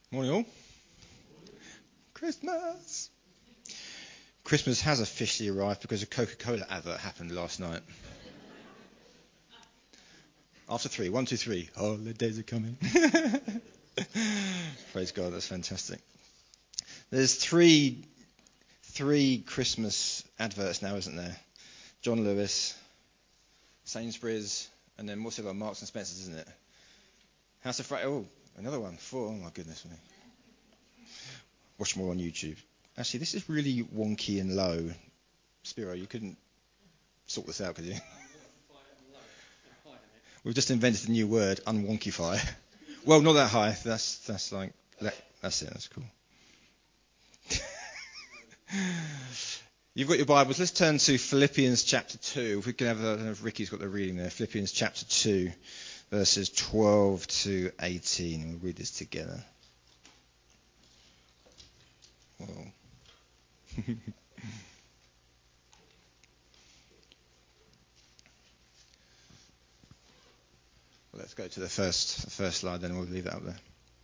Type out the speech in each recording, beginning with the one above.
Morning all. Christmas. Christmas has officially arrived because a Coca-Cola advert happened last night. After 3, 1, 2, 3. Holidays are coming. Praise God, that's fantastic. There's three Christmas adverts now, isn't there? John Lewis, Sainsbury's, and then what's it got? Marks and Spencer's, isn't it? House of Fraser. Oh, another one. 4. Oh my goodness me. Watch more on YouTube. Actually, this is really wonky and low. Spiro, you couldn't sort this out, could you? We've just invented a new word, unwonkify. Well, not that high. That's like that's it. That's cool. You've got your Bibles. Let's turn to Philippians chapter 2. If we can have, I don't know if Ricky's got the reading there. Philippians chapter 2, verses 12 to 18. We'll read this together. Whoa. Well, let's go to the first slide, then we'll leave that up there.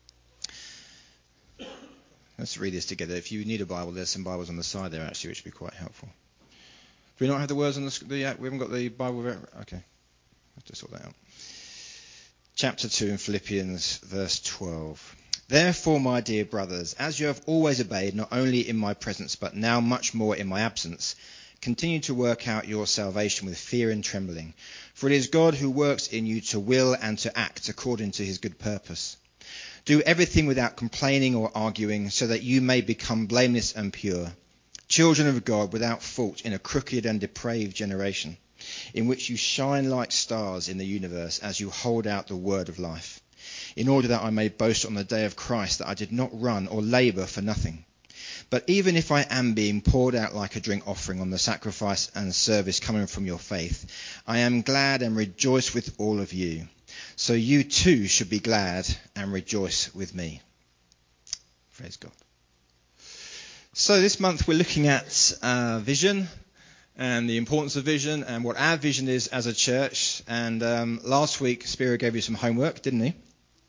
Let's read this together. If you need a Bible, there's some Bibles on the side there, actually, which would be quite helpful. Do we not have the words on we haven't got the Bible there? Okay. I'll have to sort that out. Chapter 2 in Philippians, verse 12. Therefore, my dear brothers, as you have always obeyed, not only in my presence, but now much more in my absence, continue to work out your salvation with fear and trembling. For it is God who works in you to will and to act according to his good purpose. Do everything without complaining or arguing, so that you may become blameless and pure, children of God without fault in a crooked and depraved generation, in which you shine like stars in the universe as you hold out the word of life, in order that I may boast on the day of Christ that I did not run or labour for nothing. But even if I am being poured out like a drink offering on the sacrifice and service coming from your faith, I am glad and rejoice with all of you. So you too should be glad and rejoice with me. Praise God. So this month we're looking at vision and the importance of vision and what our vision is as a church. And last week Spiro gave you some homework, didn't he?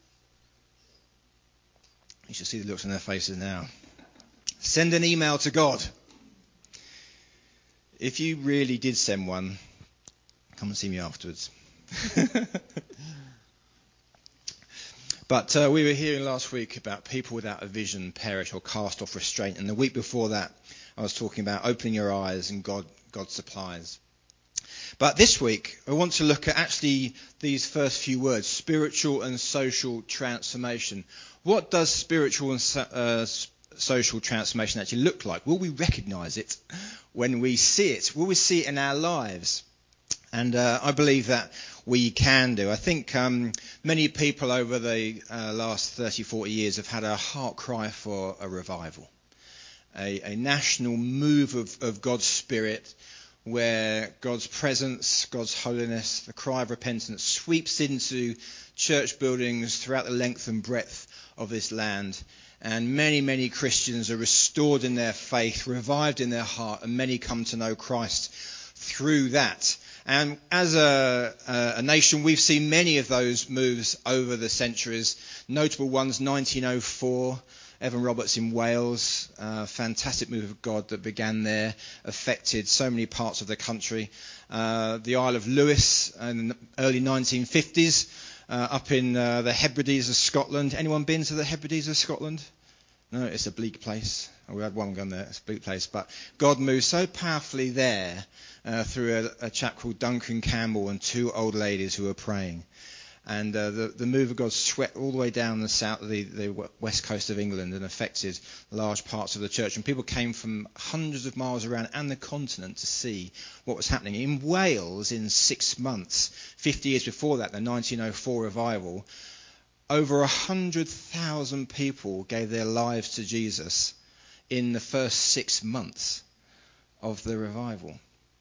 You should see the looks on their faces now. Send an email to God. If you really did send one, come and see me afterwards. But we were hearing last week about people without a vision perish or cast off restraint. And the week before that, I was talking about opening your eyes and God supplies. But this week, I want to look at actually these first few words, spiritual and social transformation. What does spiritual and social transformation actually look like? Will we recognize it when we see it? Will we see it in our lives? And I believe that we can do. I think many people over the last 30, 40 years have had a heart cry for a revival, a national move of God's Spirit, where God's presence, God's holiness, the cry of repentance sweeps into church buildings throughout the length and breadth of this land. And many, many Christians are restored in their faith, revived in their heart, and many come to know Christ through that. And as a nation, we've seen many of those moves over the centuries. Notable ones, 1904, Evan Roberts in Wales, fantastic move of God that began there, affected so many parts of the country. The Isle of Lewis in the early 1950s, up in the Hebrides of Scotland. Anyone been to the Hebrides of Scotland? No, it's a bleak place. We had one gun there. It's a bleak place. But God moved so powerfully there through a chap called Duncan Campbell and 2 old ladies who were praying. And the move of God swept all the way down the west coast of England and affected large parts of the church. And people came from hundreds of miles around and the continent to see what was happening. In Wales, in 6 months, 50 years before that, the 1904 revival, over 100,000 people gave their lives to Jesus in the first 6 months of the revival.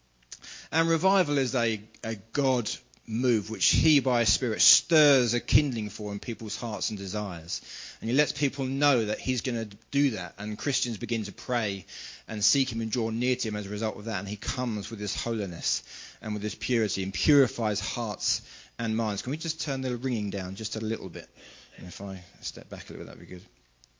And revival is a God move which he by his Spirit stirs a kindling for in people's hearts and desires. And he lets people know that he's going to do that. And Christians begin to pray and seek him and draw near to him as a result of that. And he comes with his holiness and with his purity and purifies hearts and minds. Can we just turn the ringing down just a little bit? And if I step back a little bit, that'd be good.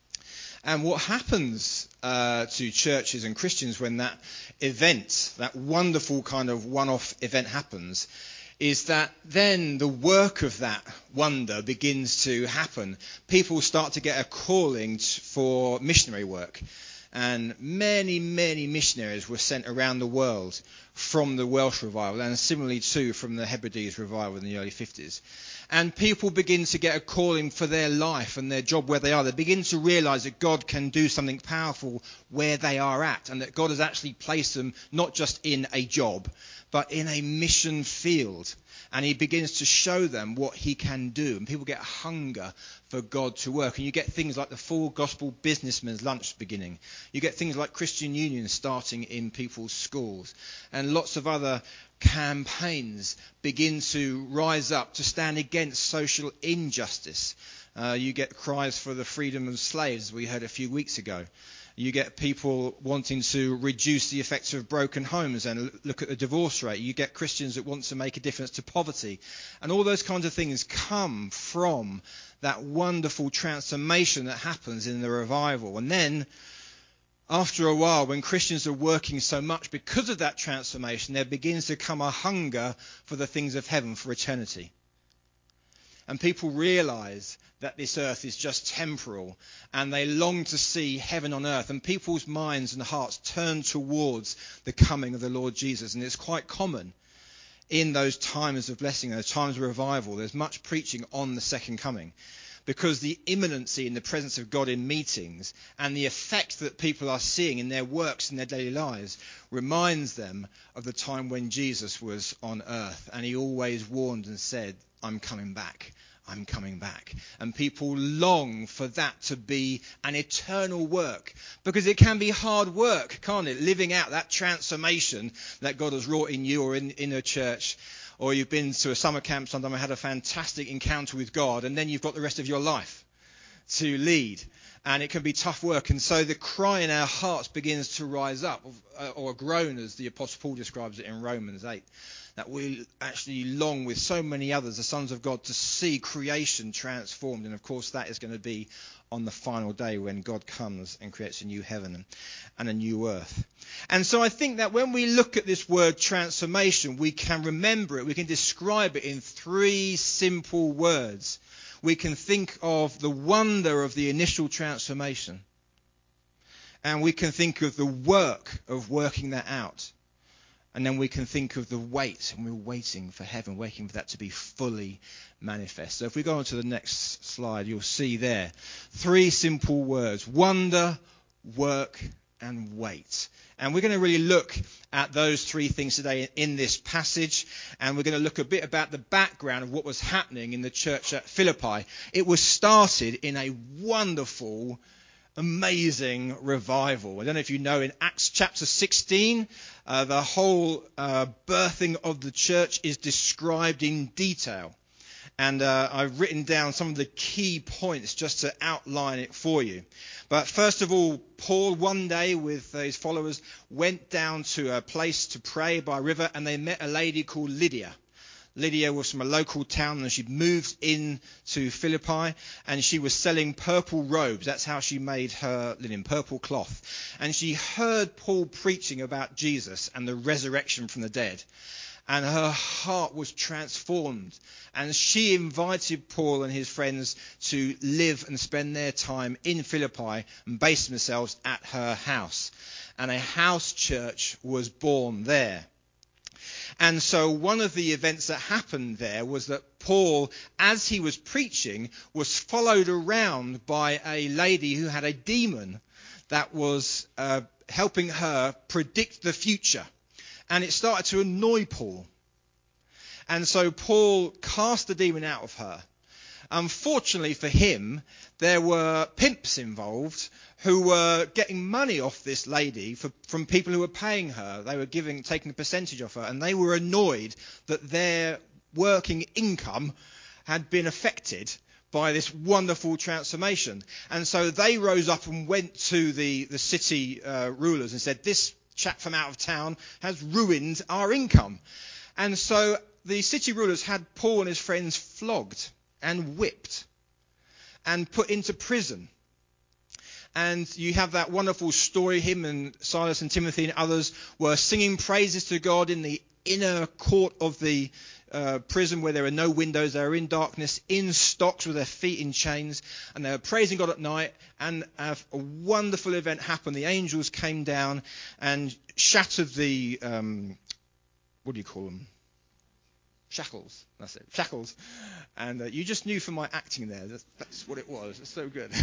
And what happens to churches and Christians when that event, that wonderful kind of one-off event happens, is that then the work of that wonder begins to happen. People start to get a calling for missionary work. And many, many missionaries were sent around the world from the Welsh revival, and similarly too from the Hebrides revival in the early 50s. And people begin to get a calling for their life and their job where they are. They begin to realise that God can do something powerful where they are at, and that God has actually placed them not just in a job, but in a mission field. And he begins to show them what he can do. And people get hunger for God to work. And you get things like the Full Gospel Businessman's Lunch beginning. You get things like Christian Union starting in people's schools. And lots of other campaigns begin to rise up to stand against social injustice. You get cries for the freedom of slaves, as we heard a few weeks ago. You get people wanting to reduce the effects of broken homes and look at the divorce rate. You get Christians that want to make a difference to poverty. And all those kinds of things come from that wonderful transformation that happens in the revival. And then, after a while, when Christians are working so much because of that transformation, there begins to come a hunger for the things of heaven, for eternity. And people realise that this earth is just temporal, and they long to see heaven on earth, and people's minds and hearts turn towards the coming of the Lord Jesus. And it's quite common in those times of blessing, those times of revival. There's much preaching on the second coming, because the imminency in the presence of God in meetings and the effect that people are seeing in their works and their daily lives reminds them of the time when Jesus was on earth, and he always warned and said, I'm coming back. I'm coming back. And people long for that to be an eternal work, because it can be hard work, can't it? Living out that transformation that God has wrought in you or in a church, or you've been to a summer camp sometime and had a fantastic encounter with God, and then you've got the rest of your life to lead. And it can be tough work. And so the cry in our hearts begins to rise up, or a groan, as the Apostle Paul describes it in Romans 8. That we actually long with so many others, the sons of God, to see creation transformed. And of course that is going to be on the final day when God comes and creates a new heaven and a new earth. And so I think that when we look at this word transformation, we can remember it, we can describe it in three simple words. We can think of the wonder of the initial transformation, and we can think of the work of working that out. And then we can think of the wait, and we're waiting for heaven, waiting for that to be fully manifest. So if we go on to the next slide, you'll see there three simple words: wonder, work, and wait. And we're going to really look at those three things today in this passage, and we're going to look a bit about the background of what was happening in the church at Philippi. It was started in a wonderful, amazing revival. I don't know if you know, in Acts chapter 16, the whole birthing of the church is described in detail. And I've written down some of the key points just to outline it for you. But first of all, Paul one day with his followers went down to a place to pray by a river, and they met a lady called Lydia. Lydia was from a local town, and she'd moved in to Philippi, and she was selling purple robes. That's how she made her linen, purple cloth. And she heard Paul preaching about Jesus and the resurrection from the dead. And her heart was transformed. And she invited Paul and his friends to live and spend their time in Philippi and base themselves at her house. And a house church was born there. And so one of the events that happened there was that Paul, as he was preaching, was followed around by a lady who had a demon that was helping her predict the future. And it started to annoy Paul. And so Paul cast the demon out of her. Unfortunately for him, there were pimps involved who were getting money off this lady from people who were paying her. They were taking a percentage off her, and they were annoyed that their working income had been affected by this wonderful transformation. And so they rose up and went to the city rulers and said, this chap from out of town has ruined our income. And so the city rulers had Paul and his friends flogged and whipped and put into prison. And you have that wonderful story. Him and Silas and Timothy and others were singing praises to God in the inner court of the prison where there are no windows. They were in darkness, in stocks with their feet in chains, and they were praising God at night. And a wonderful event happened. The angels came down and shattered the what do you call them? Shackles. That's it. Shackles. And you just knew from my acting there that's what it was. It's so good.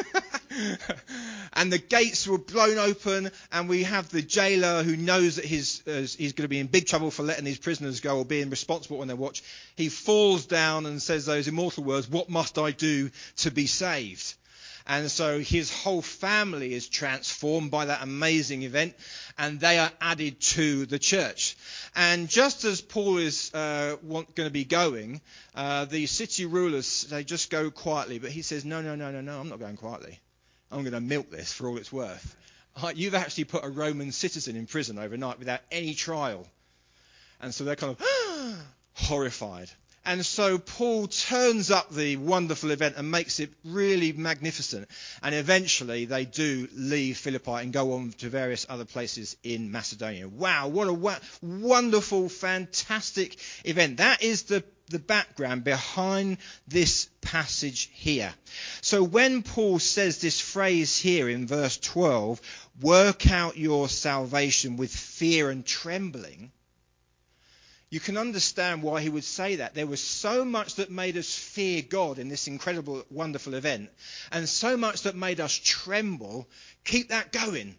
And the gates were blown open, and we have the jailer who knows that he's going to be in big trouble for letting these prisoners go or being responsible on their watch. He falls down and says those immortal words, "What must I do to be saved?" And so his whole family is transformed by that amazing event, and they are added to the church. And just as Paul is going to be going, the city rulers, they just go quietly. But he says, no, I'm not going quietly. I'm going to milk this for all it's worth. You've actually put a Roman citizen in prison overnight without any trial. And so they're kind of horrified. And so Paul turns up the wonderful event and makes it really magnificent. And eventually they do leave Philippi and go on to various other places in Macedonia. Wow, what a wonderful, fantastic event. That is the background behind this passage here. So when Paul says this phrase here in verse 12, work out your salvation with fear and trembling, you can understand why he would say that. There was so much that made us fear God in this incredible, wonderful event, and so much that made us tremble. Keep that going.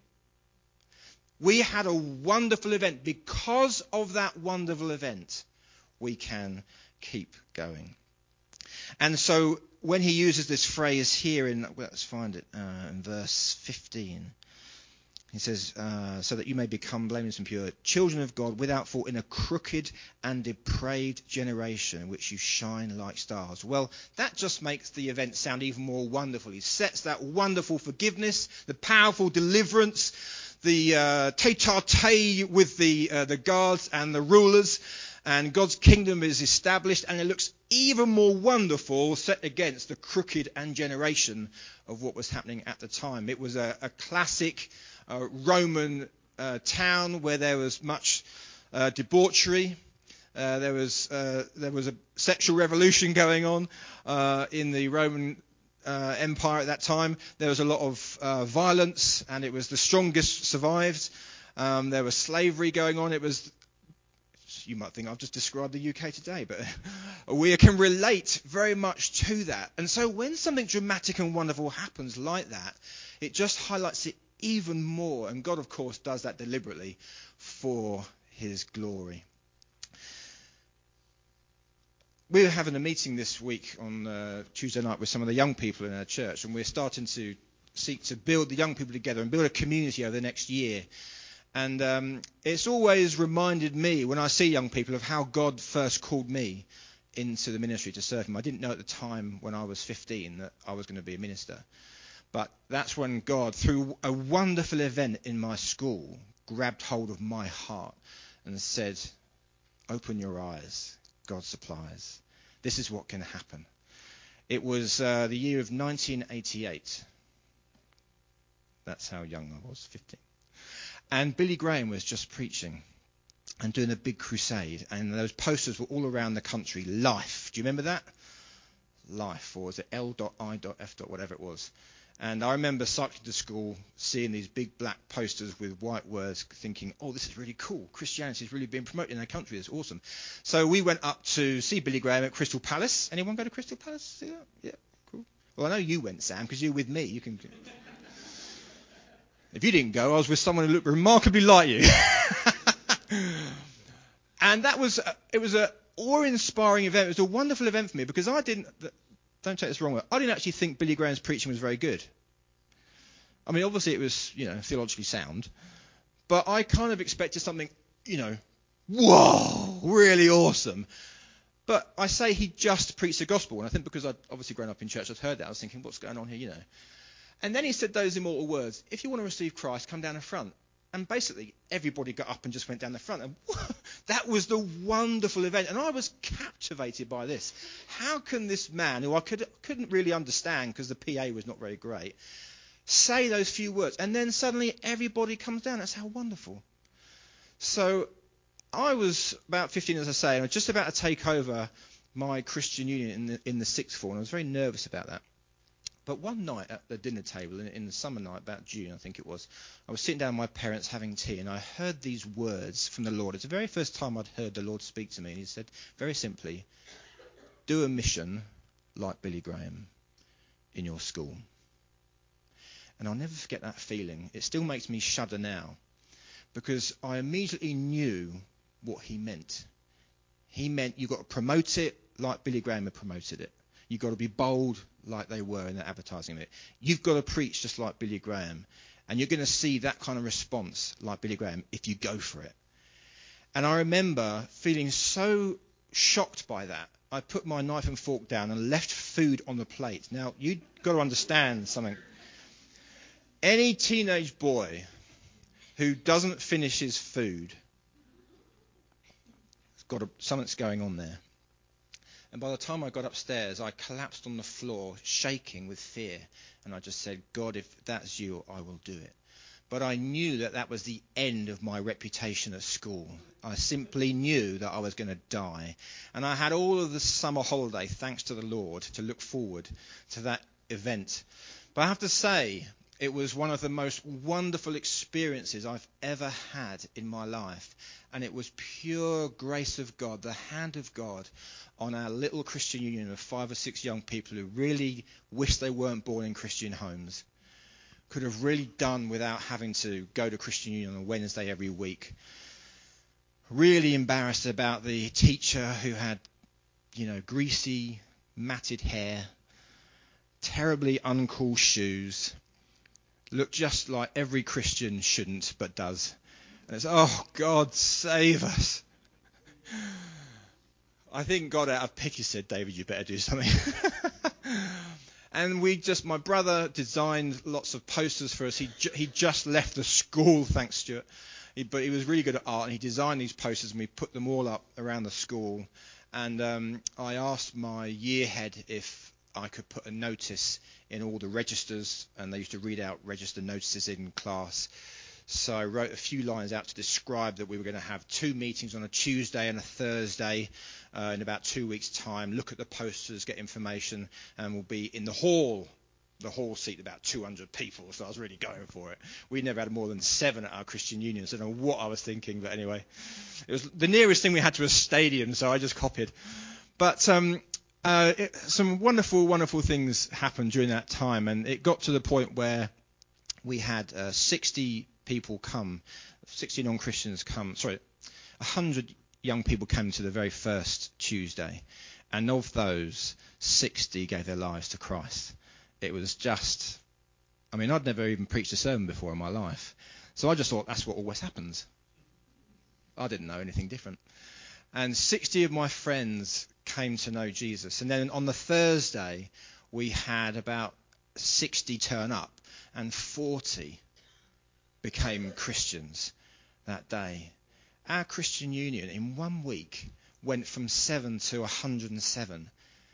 We had a wonderful event. Because of that wonderful event, we can keep going. And so when he uses this phrase here let's find it in verse 15. He says, so that you may become blameless and pure, children of God without fault in a crooked and depraved generation in which you shine like stars. Well, that just makes the event sound even more wonderful. He sets that wonderful forgiveness, the powerful deliverance, the tete-a-tete with the guards and the rulers, and God's kingdom is established, and it looks even more wonderful set against the crooked and generation of what was happening at the time. It was a classic Roman town where there was much debauchery. There was a sexual revolution going on in the Roman Empire at that time. There was a lot of violence, and it was the strongest survived. There was slavery going on. You might think I've just described the UK today, but we can relate very much to that. And so when something dramatic and wonderful happens like that, it just highlights it even more. And God, of course, does that deliberately for his glory. We were having a meeting this week on Tuesday night with some of the young people in our church, and we're starting to seek to build the young people together and build a community over the next year. And it's always reminded me when I see young people of how God first called me into the ministry to serve him. I didn't know at the time when I was 15 that I was going to be a minister. But that's when God, through a wonderful event in my school, grabbed hold of my heart and said, open your eyes, God supplies. This is what can happen. It was the year of 1988. That's how young I was, 15. And Billy Graham was just preaching and doing a big crusade. And those posters were all around the country. Life. Do you remember that? Life. Or was it L.I.F. whatever it was. And I remember cycling to school, seeing these big black posters with white words, thinking, oh, this is really cool. Christianity is really being promoted in our country. It's awesome. So we went up to see Billy Graham at Crystal Palace. Anyone go to Crystal Palace? See that? Yeah, cool. Well, I know you went, Sam, because you were with me. You can... If you didn't go, I was with someone who looked remarkably like you. And it was an awe-inspiring event. It was a wonderful event for me because don't take this the wrong way, I didn't actually think Billy Graham's preaching was very good. I mean, obviously it was, theologically sound, but I kind of expected something, whoa, really awesome. But I say he just preached the gospel, and I think because I'd obviously grown up in church, I'd heard that. I was thinking, what's going on here, And then he said those immortal words, if you want to receive Christ, come down the front. And basically, everybody got up and just went down the front. And that was the wonderful event. And I was captivated by this. How can this man, who I couldn't really understand because the PA was not very great, Say those few words, and then suddenly everybody comes down. That's how wonderful. So I was about 15, as I say, and I was just about to take over my Christian Union in the sixth form, and I was very nervous about that. But one night at the dinner table, in the summer night, about June, I think it was, I was sitting down with my parents having tea, and I heard these words from the Lord. It's the very first time I'd heard the Lord speak to me, and he said, very simply, do a mission like Billy Graham in your school. And I'll never forget that feeling. It still makes me shudder now, because I immediately knew what he meant. He meant you've got to promote it like Billy Graham had promoted it. You've got to be bold like they were in the advertising of it. You've got to preach just like Billy Graham. And you're going to see that kind of response like Billy Graham if you go for it. And I remember feeling so shocked by that. I put my knife and fork down and left food on the plate. Now, you've got to understand something. Any teenage boy who doesn't finish his food, something's going on there. And by the time I got upstairs, I collapsed on the floor, shaking with fear. And I just said, God, if that's you, I will do it. But I knew that that was the end of my reputation at school. I simply knew that I was going to die. And I had all of the summer holiday, thanks to the Lord, to look forward to that event. But I have to say, it was one of the most wonderful experiences I've ever had in my life. And it was pure grace of God, the hand of God on our little Christian union of 5 or 6 young people who really wish they weren't born in Christian homes. Could have really done without having to go to Christian union on a Wednesday every week. Really embarrassed about the teacher who had, greasy, matted hair, terribly uncool shoes, looked just like every Christian shouldn't but does. And it's, oh, God, save us. I think God out of pity said, David, you better do something. And my brother designed lots of posters for us. He just left the school, thanks Stuart. But he was really good at art, and he designed these posters, and we put them all up around the school. And I asked my year head if I could put a notice in all the registers, and they used to read out register notices in class. So I wrote a few lines out to describe that we were going to have 2 meetings on a Tuesday and a Thursday in about 2 weeks' time, look at the posters, get information, and we'll be in the hall. The hall seat about 200 people, so I was really going for it. We never had more than 7 at our Christian union, so I don't know what I was thinking, but anyway. It was the nearest thing we had to a stadium, so I just copied. But some wonderful, wonderful things happened during that time, and it got to the point where we had 60 people come, 60 non-Christians come, 100 young people came to the very first Tuesday, and of those, 60 gave their lives to Christ. It was just, I'd never even preached a sermon before in my life, so I just thought that's what always happens. I didn't know anything different. And 60 of my friends came to know Jesus, and then on the Thursday, we had about 60 turn up, and 40 became Christians that day. Our Christian union in 1 week went from 7 to 107.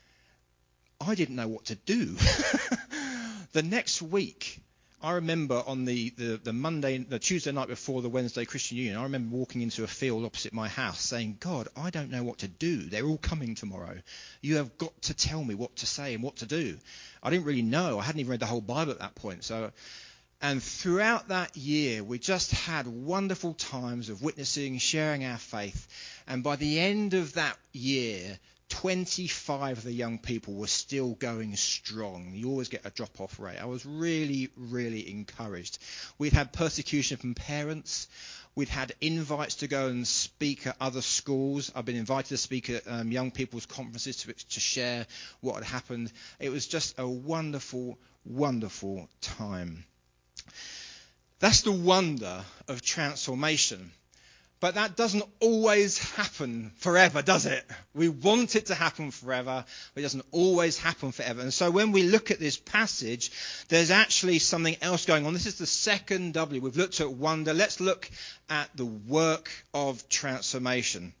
I didn't know what to do. The next week, I remember on the Tuesday night before the Wednesday Christian union, I remember walking into a field opposite my house saying, God, I don't know what to do. They're all coming tomorrow. You have got to tell me what to say and what to do. I didn't really know. I hadn't even read the whole Bible at that point. And throughout that year, we just had wonderful times of witnessing, sharing our faith. And by the end of that year, 25 of the young people were still going strong. You always get a drop-off rate. I was really, really encouraged. We'd had persecution from parents. We'd had invites to go and speak at other schools. I've been invited to speak at young people's conferences to share what had happened. It was just a wonderful, wonderful time. That's the wonder of transformation. But that doesn't always happen forever, does it? We want it to happen forever, but it doesn't always happen forever. And so when we look at this passage, there's actually something else going on. This is the second W. We've looked at wonder. Let's look at the work of transformation.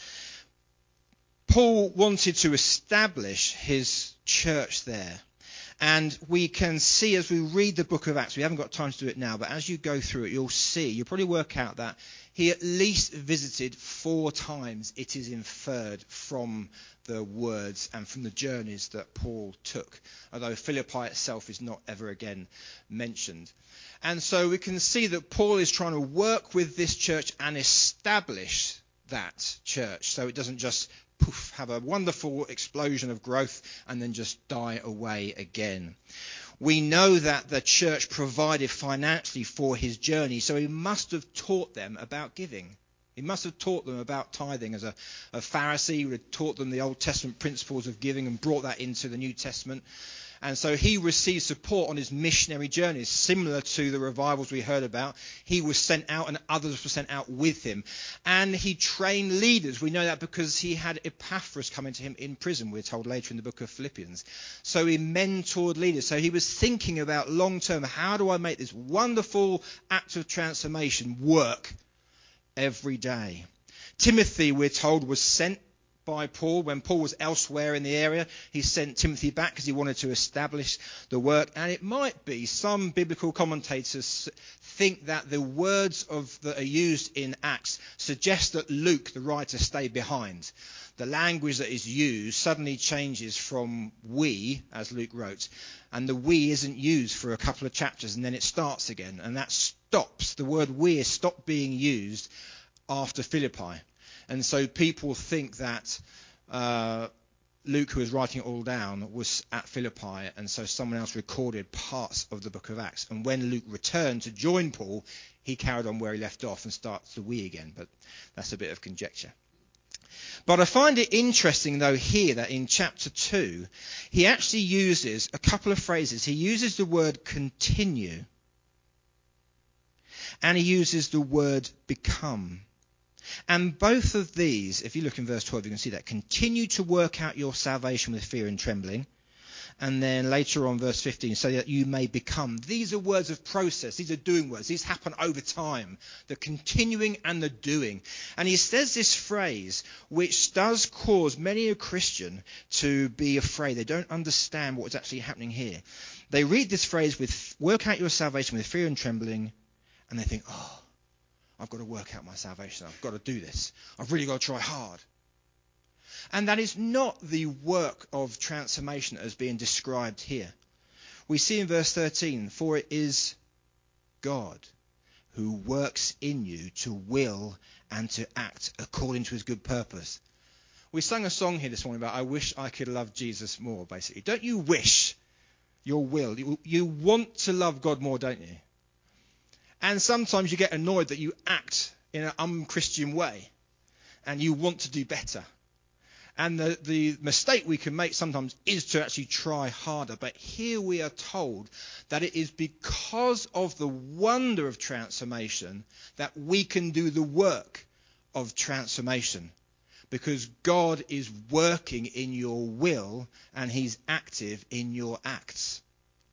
Paul wanted to establish his church there. And we can see as we read the book of Acts, we haven't got time to do it now, but as you go through it, you'll probably work out that he at least visited 4 times, it is inferred from the words and from the journeys that Paul took, although Philippi itself is not ever again mentioned. And so we can see that Paul is trying to work with this church and establish that church, so it doesn't just have a wonderful explosion of growth and then just die away again. We know that the church provided financially for his journey, so he must have taught them about giving. He must have taught them about tithing. As a Pharisee, he would have taught them the Old Testament principles of giving and brought that into the New Testament. And so he received support on his missionary journeys, similar to the revivals we heard about. He was sent out and others were sent out with him. And he trained leaders. We know that because he had Epaphras coming to him in prison, we're told later in the book of Philippians. So he mentored leaders. So he was thinking about long term, how do I make this wonderful act of transformation work every day? Timothy, we're told, was sent by Paul. When Paul was elsewhere in the area, he sent Timothy back because he wanted to establish the work. And it might be, some biblical commentators think that the words that are used in Acts suggest that Luke, the writer, stayed behind. The language that is used suddenly changes from we, as Luke wrote, and the we isn't used for a couple of chapters, and then it starts again, and that stops. The word we has stopped being used after Philippi. And so people think that Luke, who was writing it all down, was at Philippi, and so someone else recorded parts of the book of Acts. And when Luke returned to join Paul, he carried on where he left off and starts the we again. But that's a bit of conjecture. But I find it interesting, though, here that in chapter 2, he actually uses a couple of phrases. He uses the word continue, and he uses the word become. And both of these, if you look in verse 12, you can see that. Continue to work out your salvation with fear and trembling. And then later on, verse 15, so that you may become. These are words of process. These are doing words. These happen over time. The continuing and the doing. And he says this phrase, which does cause many a Christian to be afraid. They don't understand what is actually happening here. They read this phrase with work out your salvation with fear and trembling. And they think, I've got to work out my salvation. I've got to do this. I've really got to try hard. And that is not the work of transformation as being described here. We see in verse 13, for it is God who works in you to will and to act according to his good purpose. We sang a song here this morning about I wish I could love Jesus more, basically. Don't you wish your will? You want to love God more, don't you? And sometimes you get annoyed that you act in an unchristian way and you want to do better. And the mistake we can make sometimes is to actually try harder. But here we are told that it is because of the wonder of transformation that we can do the work of transformation. Because God is working in your will and he's active in your acts.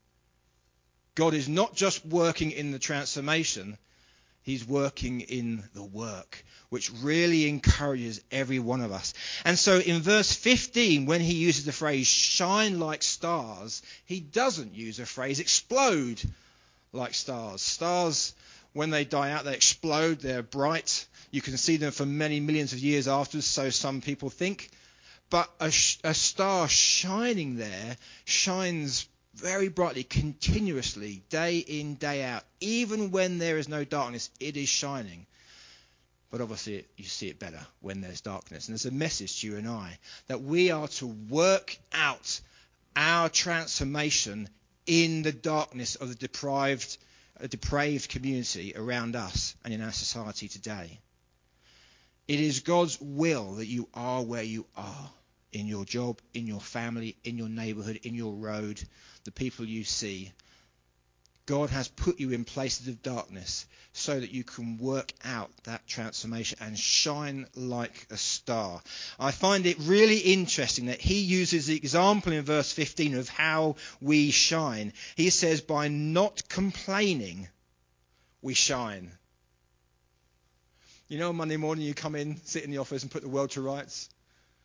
God is not just working in the transformation, he's working in the work, which really encourages every one of us. And so in verse 15, when he uses the phrase shine like stars, he doesn't use a phrase explode like stars. Stars, when they die out, they explode, they're bright. You can see them for many millions of years afterwards, so some people think. But a star shining there shines very brightly, continuously, day in, day out. Even when there is no darkness, it is shining. But obviously, you see it better when there's darkness. And there's a message to you and I that we are to work out our transformation in the darkness of the depraved community around us and in our society today. It is God's will that you are where you are. In your job, in your family, in your neighborhood, in your road, the people you see. God has put you in places of darkness so that you can work out that transformation and shine like a star. I find it really interesting that he uses the example in verse 15 of how we shine. He says, by not complaining, we shine. You know, on Monday morning you come in, sit in the office and put the world to rights.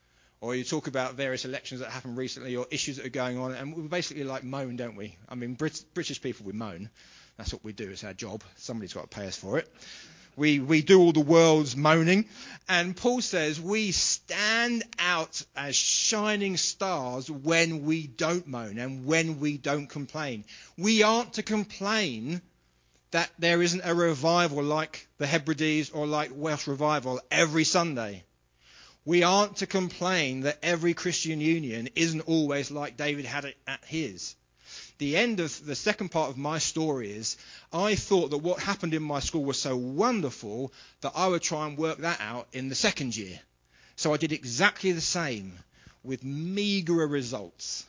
Or you talk about various elections that happened recently or issues that are going on, and we basically like moan, don't we? I mean, British people, we moan. That's what we do. It's our job. Somebody's got to pay us for it. We do all the world's moaning. And Paul says we stand out as shining stars when we don't moan and when we don't complain. We aren't to complain that there isn't a revival like the Hebrides or like Welsh Revival every Sunday. We aren't to complain that every Christian union isn't always like David had it at his. The end of the second part of my story is I thought that what happened in my school was so wonderful that I would try and work that out in the second year. So I did exactly the same with meagre results.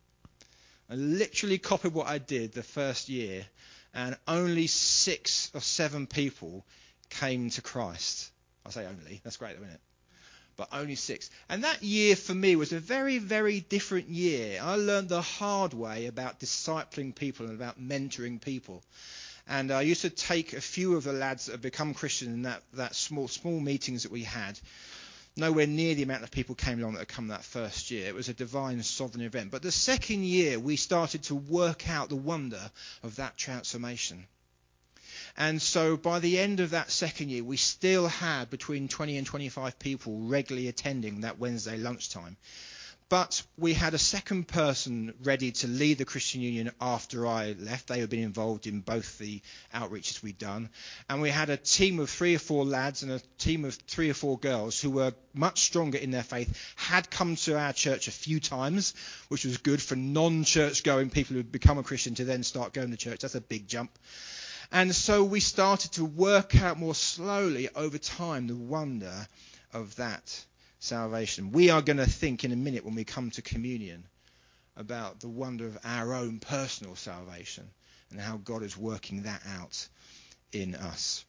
I literally copied what I did the first year, and only 6 or 7 people came to Christ. I say only, that's great, isn't it? But only 6. And that year for me was a very, very different year. I learned the hard way about discipling people and about mentoring people. And I used to take a few of the lads that had become Christian in that small meetings that we had. Nowhere near the amount of people came along that had come that first year. It was a divine, sovereign event. But the second year, we started to work out the wonder of that transformation. And so by the end of that second year, we still had between 20 and 25 people regularly attending that Wednesday lunchtime. But we had a second person ready to lead the Christian Union after I left. They had been involved in both the outreaches we'd done. And we had a team of 3 or 4 lads and a team of 3 or 4 girls who were much stronger in their faith, had come to our church a few times, which was good for non-church going people who had become a Christian to then start going to church. That's a big jump. And so we started to work out more slowly over time the wonder of that salvation. We are going to think in a minute when we come to communion about the wonder of our own personal salvation and how God is working that out in us.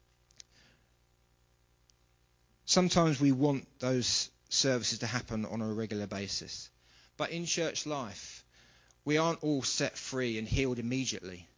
Sometimes we want those services to happen on a regular basis. But in church life, we aren't all set free and healed immediately.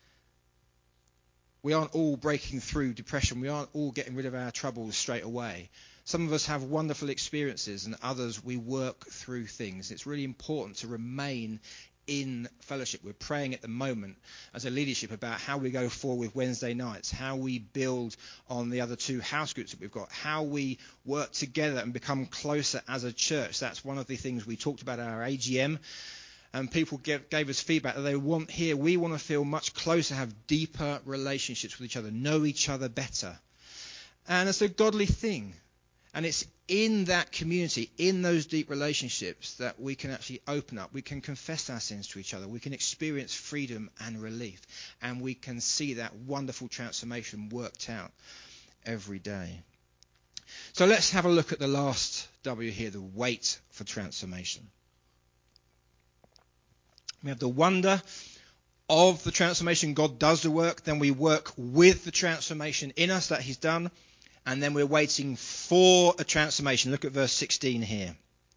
We aren't all breaking through depression. We aren't all getting rid of our troubles straight away. Some of us have wonderful experiences, and others we work through things. It's really important to remain in fellowship. We're praying at the moment as a leadership about how we go forward with Wednesday nights, how we build on the other 2 house groups that we've got, how we work together and become closer as a church. That's one of the things we talked about at our AGM. And people gave us feedback that they want here. We want to feel much closer, have deeper relationships with each other, know each other better. And it's a godly thing. And it's in that community, in those deep relationships, that we can actually open up. We can confess our sins to each other. We can experience freedom and relief. And we can see that wonderful transformation worked out every day. So let's have a look at the last W here, the wait for transformation. We have the wonder of the transformation. God does the work. Then we work with the transformation in us that he's done. And then we're waiting for a transformation. Look at verse 16 here.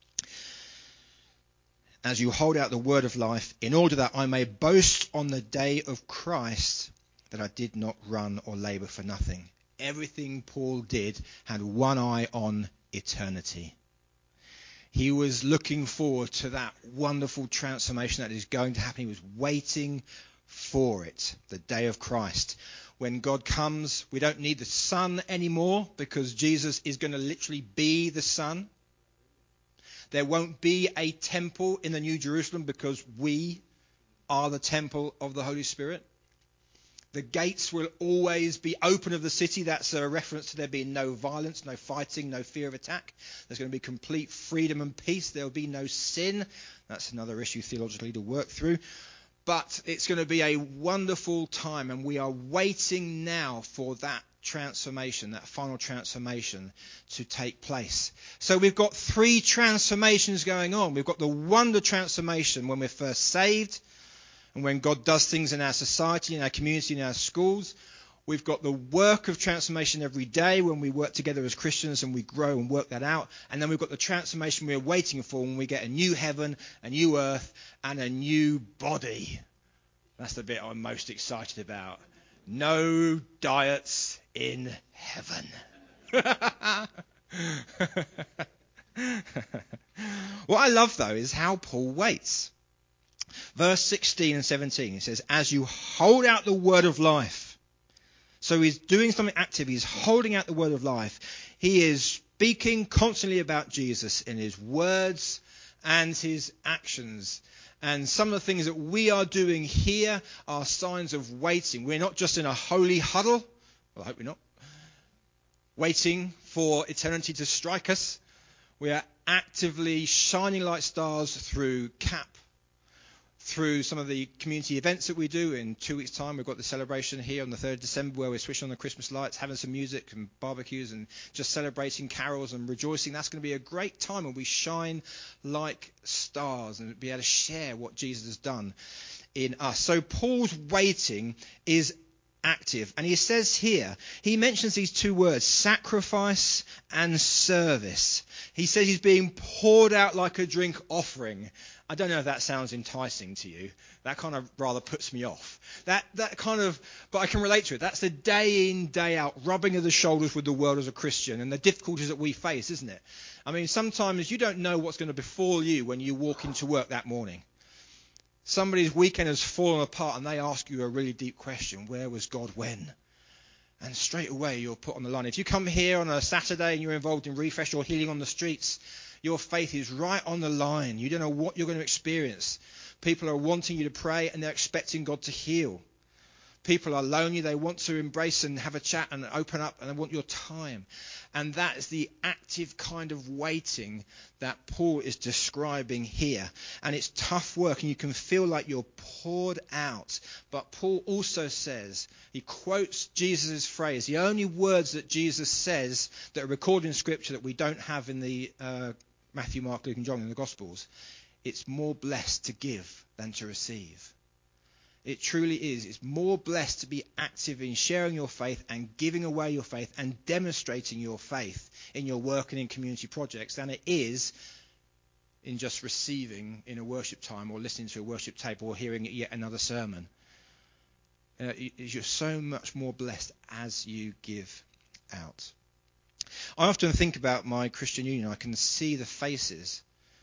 As you hold out the word of life, in order that I may boast on the day of Christ that I did not run or labor for nothing. Everything Paul did had one eye on eternity. He was looking forward to that wonderful transformation that is going to happen. He was waiting for it, the day of Christ. When God comes, we don't need the sun anymore because Jesus is going to literally be the sun. There won't be a temple in the New Jerusalem because we are the temple of the Holy Spirit. The gates will always be open of the city. That's a reference to there being no violence, no fighting, no fear of attack. There's going to be complete freedom and peace. There will be no sin. That's another issue theologically to work through. But it's going to be a wonderful time, and we are waiting now for that transformation, that final transformation to take place. So we've got 3 transformations going on. We've got the wonder transformation when we're first saved, and when God does things in our society, in our community, in our schools. We've got the work of transformation every day when we work together as Christians and we grow and work that out. And then we've got the transformation we're waiting for when we get a new heaven, a new earth, and a new body. That's the bit I'm most excited about. No diets in heaven. What I love, though, is how Paul waits. Verse 16 and 17, he says, as you hold out the word of life. So he's doing something active. He's holding out the word of life. He is speaking constantly about Jesus in his words and his actions. And some of the things that we are doing here are signs of waiting. We're not just in a holy huddle. Well, I hope we're not. Waiting for eternity to strike us. We are actively shining like stars through CAP, through some of the community events that we do. In 2 weeks' time, we've got the celebration here on the 3rd of December where we're switching on the Christmas lights, having some music and barbecues and just celebrating carols and rejoicing. That's going to be a great time when we shine like stars and be able to share what Jesus has done in us. So Paul's waiting is active. And he says here, he mentions these two words, sacrifice and service. He says he's being poured out like a drink offering. I don't know if that sounds enticing to you. That kind of rather puts me off. That kind of, but I can relate to it. That's the day in, day out, rubbing of the shoulders with the world as a Christian and the difficulties that we face, isn't it? I mean, sometimes you don't know what's going to befall you when you walk into work that morning. Somebody's weekend has fallen apart and they ask you a really deep question. Where was God when? And straight away you're put on the line. If you come here on a Saturday and you're involved in Refresh or healing on the streets, your faith is right on the line. You don't know what you're going to experience. People are wanting you to pray and they're expecting God to heal. People are lonely. They want to embrace and have a chat and open up and they want your time. And that is the active kind of waiting that Paul is describing here. And it's tough work and you can feel like you're poured out. But Paul also says, he quotes Jesus' phrase, the only words that Jesus says that are recorded in Scripture that we don't have in the Matthew, Mark, Luke and John in the Gospels. It's more blessed to give than to receive. It truly is. It's more blessed to be active in sharing your faith and giving away your faith and demonstrating your faith in your work and in community projects than it is in just receiving in a worship time or listening to a worship tape or hearing yet another sermon. You're so much more blessed as you give out. I often think about my Christian Union. I can see the faces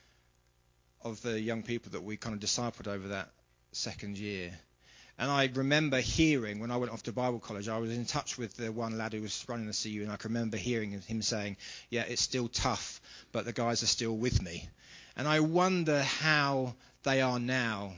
of the young people that we kind of discipled over that second year. And I remember hearing, when I went off to Bible college, I was in touch with the one lad who was running the CU, and I can remember hearing him saying, yeah, it's still tough, but the guys are still with me. And I wonder how they are now,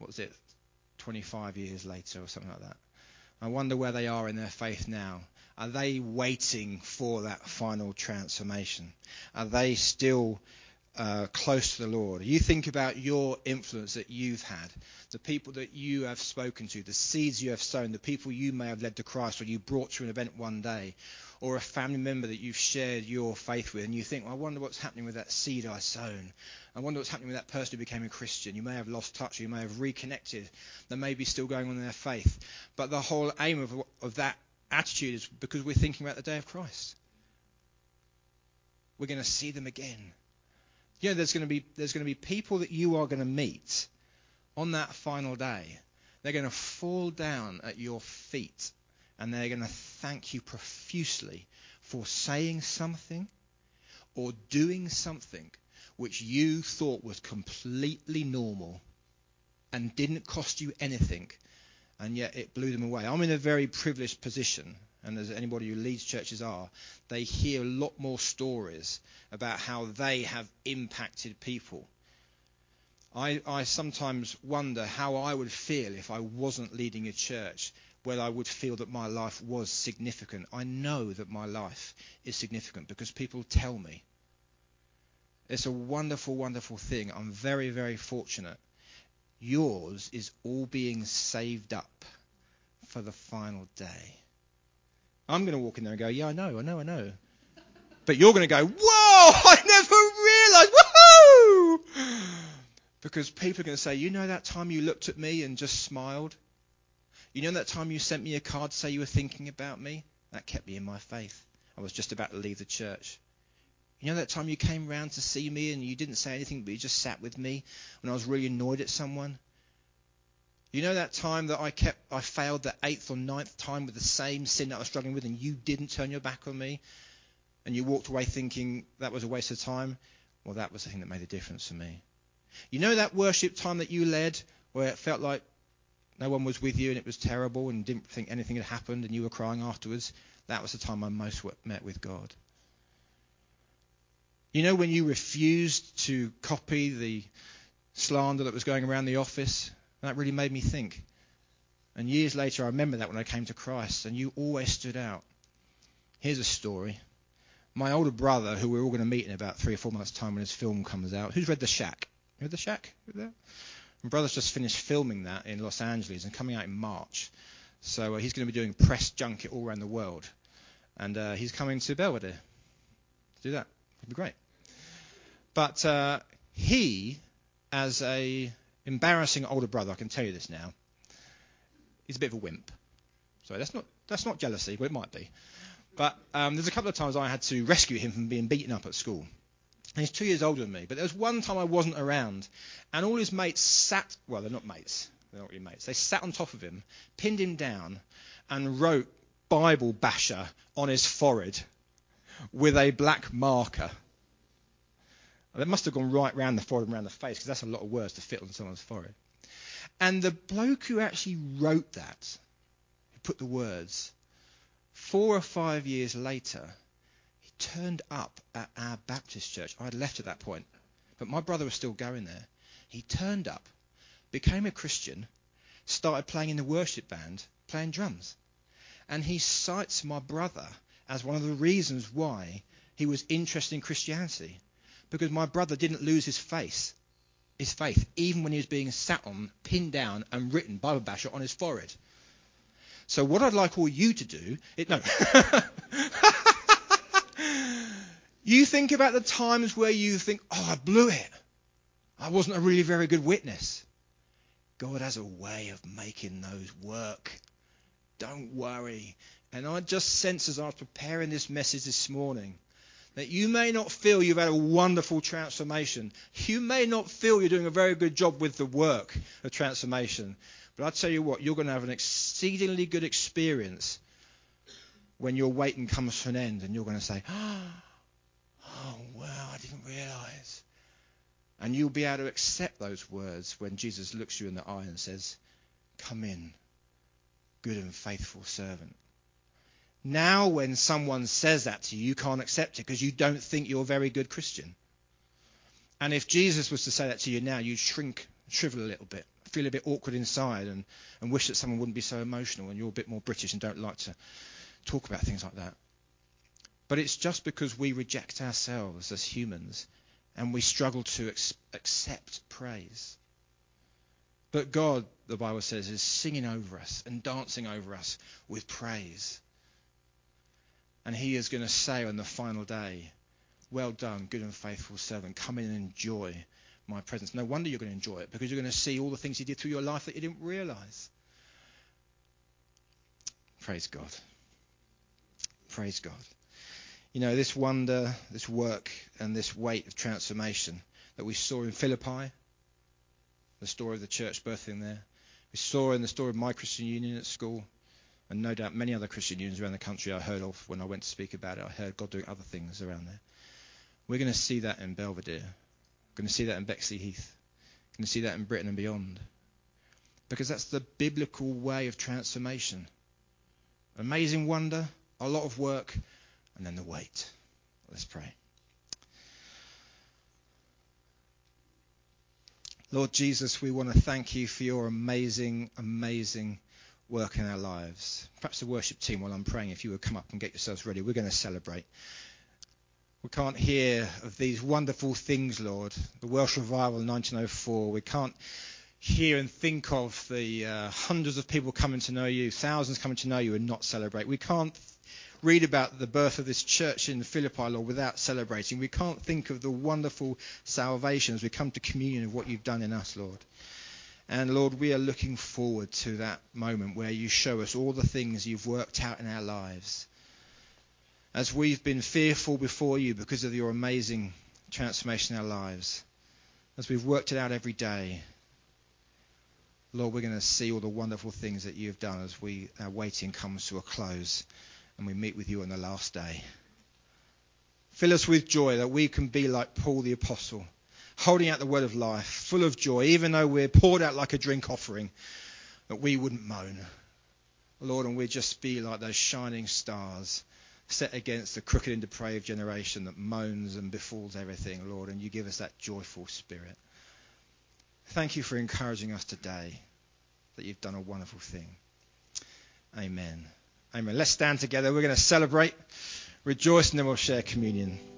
25 years later or something like that. I wonder where they are in their faith now. Are they waiting for that final transformation? Are they still close to the Lord? You think about your influence that you've had, the people that you have spoken to, the seeds you have sown, the people you may have led to Christ or you brought to an event one day, or a family member that you've shared your faith with, and you think, well, I wonder what's happening with that seed I sown. I wonder what's happening with that person who became a Christian. You may have lost touch, you may have reconnected, they may be still going on in their faith. But the whole aim of that attitude is because we're thinking about the day of Christ. We're going to see them again. You know, there's going to be people that you are going to meet on that final day. They're going to fall down at your feet and they're going to thank you profusely for saying something or doing something which you thought was completely normal and didn't cost you anything, and yet it blew them away. I'm in a very privileged position, and as anybody who leads churches are, they hear a lot more stories about how they have impacted people. I sometimes wonder how I would feel if I wasn't leading a church, whether I would feel that my life was significant. I know that my life is significant because people tell me. It's a wonderful, wonderful thing. I'm very, very fortunate. Yours is all being saved up for the final day. I'm going to walk in there and go, yeah, I know. But you're going to go, whoa, I never realized, woohoo! Because people are going to say, you know that time you looked at me and just smiled? You know that time you sent me a card to say you were thinking about me? That kept me in my faith. I was just about to leave the church. You know that time you came round to see me and you didn't say anything, but you just sat with me when I was really annoyed at someone? You know that time that I failed the 8th or 9th time with the same sin that I was struggling with and you didn't turn your back on me and you walked away thinking that was a waste of time? Well, that was the thing that made a difference for me. You know that worship time that you led where it felt like no one was with you and it was terrible and didn't think anything had happened and you were crying afterwards? That was the time I most met with God. You know when you refused to copy the slander that was going around the office? That really made me think. And years later I remember that when I came to Christ, and you always stood out. Here's a story. My older brother, who we're all going to meet in about 3 or 4 months' time when his film comes out. Who's read The Shack? You read The Shack? My brother's just finished filming that in Los Angeles and coming out in March. So he's going to be doing a press junket all around the world. And he's coming to Belvedere to do that. It'd be great. But he, as a embarrassing older brother, I can tell you this now, he's a bit of a wimp. So that's not jealousy, but it might be. But there's a couple of times I had to rescue him from being beaten up at school. And he's 2 years older than me. But there was one time I wasn't around, and all his mates sat, well, they're not mates. They're not really mates. They sat on top of him, pinned him down, and wrote Bible basher on his forehead with a black marker. That must have gone right round the forehead and round the face, because that's a lot of words to fit on someone's forehead. And the bloke who actually wrote that, who put the words, 4 or 5 years later, he turned up at our Baptist church. I had left at that point, but my brother was still going there. He turned up, became a Christian, started playing in the worship band, playing drums. And he cites my brother as one of the reasons why he was interested in Christianity. Because my brother didn't lose his faith, even when he was being sat on, pinned down, and written Bible basher on his forehead. So what I'd like all you to do, you think about the times where you think, oh, I blew it. I wasn't a really very good witness. God has a way of making those work. Don't worry. And I just sense as I was preparing this message this morning, that you may not feel you've had a wonderful transformation. You may not feel you're doing a very good job with the work of transformation. But I tell you what, you're going to have an exceedingly good experience when your waiting comes to an end, and you're going to say, oh, wow, I didn't realize. And you'll be able to accept those words when Jesus looks you in the eye and says, come in, good and faithful servant. Now when someone says that to you, you can't accept it because you don't think you're a very good Christian. And if Jesus was to say that to you now, you'd shrivel a little bit, feel a bit awkward inside, and wish that someone wouldn't be so emotional and you're a bit more British and don't like to talk about things like that. But it's just because we reject ourselves as humans and we struggle to accept praise. But God, the Bible says, is singing over us and dancing over us with praise. And he is going to say on the final day, well done, good and faithful servant. Come in and enjoy my presence. No wonder you're going to enjoy it, because you're going to see all the things he did through your life that you didn't realize. Praise God. Praise God. You know, this wonder, this work, and this weight of transformation that we saw in Philippi, the story of the church birthing there. We saw in the story of my Christian Union at school. And no doubt many other Christian unions around the country I heard of when I went to speak about it. I heard God doing other things around there. We're going to see that in Belvedere. We're going to see that in Bexley Heath. We're going to see that in Britain and beyond. Because that's the biblical way of transformation. Amazing wonder, a lot of work, and then the wait. Let's pray. Lord Jesus, we want to thank you for your amazing, amazing work in our lives. Perhaps the worship team, while I'm praying, if you would come up and get yourselves ready, we're going to celebrate. We can't hear of these wonderful things, Lord. The Welsh Revival in 1904. We can't hear and think of the hundreds of people coming to know you, thousands coming to know you and not celebrate. We can't read about the birth of this church in Philippi, Lord, without celebrating. We can't think of the wonderful salvation as we come to communion of what you've done in us, Lord. And Lord, we are looking forward to that moment where you show us all the things you've worked out in our lives. As we've been fearful before you because of your amazing transformation in our lives, as we've worked it out every day, Lord, we're going to see all the wonderful things that you've done as our waiting comes to a close and we meet with you on the last day. Fill us with joy that we can be like Paul the Apostle, holding out the word of life, full of joy, even though we're poured out like a drink offering, that we wouldn't moan. Lord, and we'd just be like those shining stars set against the crooked and depraved generation that moans and befalls everything, Lord, and you give us that joyful spirit. Thank you for encouraging us today that you've done a wonderful thing. Amen. Amen. Let's stand together. We're going to celebrate, rejoice, and then we'll share communion.